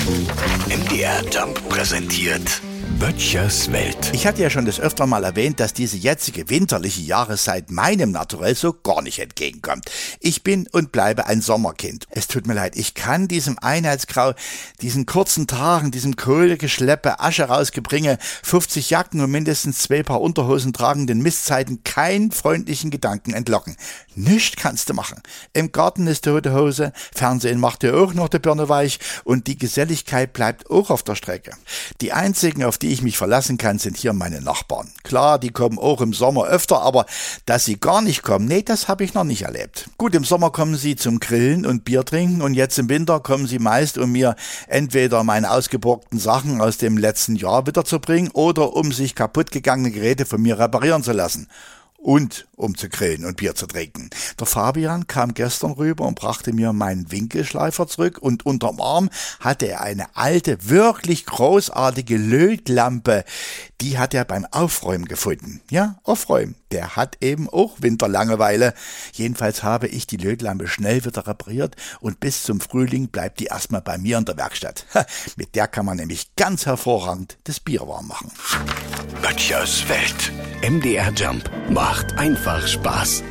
MDR Jump präsentiert Böttchers Welt. Ich hatte ja schon des Öfteren mal erwähnt, dass diese jetzige winterliche Jahreszeit meinem Naturell so gar nicht entgegenkommt. Ich bin und bleibe ein Sommerkind. Es tut mir leid, ich kann diesem Einheitsgrau, diesen kurzen Tagen, diesem Kohlegeschleppe, Asche rausgebringe, 50 Jacken und mindestens 2 Paar Unterhosen tragenden Mistzeiten keinen freundlichen Gedanken entlocken. Nichts kannst du machen. Im Garten ist tote Hose, Fernsehen macht dir auch noch die Birne weich und die Geselligkeit bleibt auch auf der Strecke. Die einzigen, auf die ich mich verlassen kann, sind hier meine Nachbarn. Klar, die kommen auch im Sommer öfter, aber dass sie gar nicht kommen, nee, das habe ich noch nicht erlebt. Gut, im Sommer kommen sie zum Grillen und Bier trinken und jetzt im Winter kommen sie meist, um mir entweder meine ausgeborgten Sachen aus dem letzten Jahr wiederzubringen oder um sich kaputt gegangene Geräte von mir reparieren zu lassen. Und um zu grillen und Bier zu trinken. Der Fabian kam gestern rüber und brachte mir meinen Winkelschleifer zurück und unterm Arm hatte er eine alte, wirklich großartige Lötlampe. Die hat er beim Aufräumen gefunden. Ja, Aufräumen. Der hat eben auch Winterlangeweile. Jedenfalls habe ich die Lötlampe schnell wieder repariert und bis zum Frühling bleibt die erstmal bei mir in der Werkstatt. Mit der kann man nämlich ganz hervorragend das Bier warm machen. Böttchers Welt. MDR Jump macht einfach Spaß.